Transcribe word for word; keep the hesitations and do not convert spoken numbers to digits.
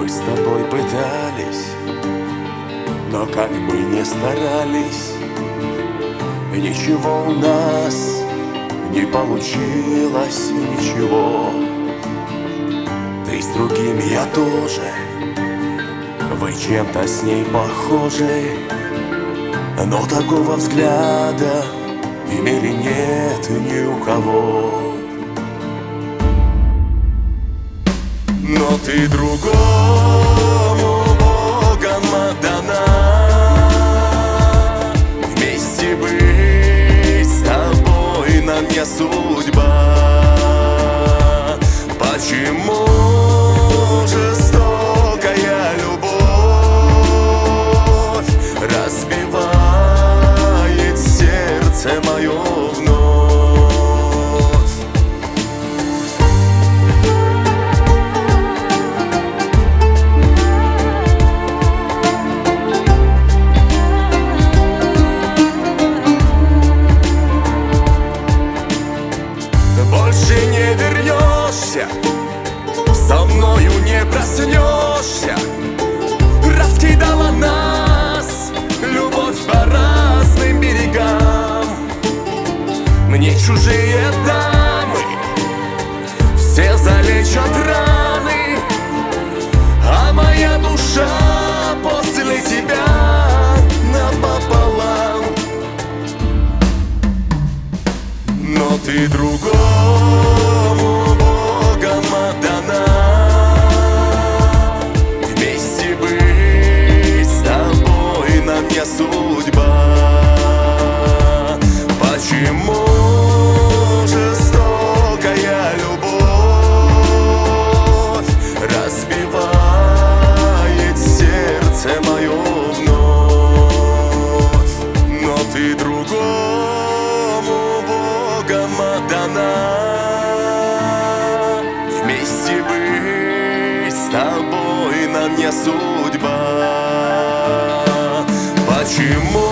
Мы с тобой пытались, но как бы не старались, ничего у нас не получилось, ничего. Ты с другим, я тоже, вы чем-то с ней похожи, но такого взгляда имели нет ни у кого. Но ты другому Богом отдана, вместе быть с тобой нам не судьба. Почему жестокая любовь разбивает сердце мое вновь? Больше не вернешься, со мною не проснешься. Раскидала нас любовь по разным берегам. Мне чужие дамы все залечат раны, а моя душа после тебя напополам. Но ты другому Богом отдана, вместе быть с тобой нам не судьба. Почему жестокая любовь разбивает сердце мое вновь? Но ты другому отдана, вместе быть с тобой нам не судьба. Почему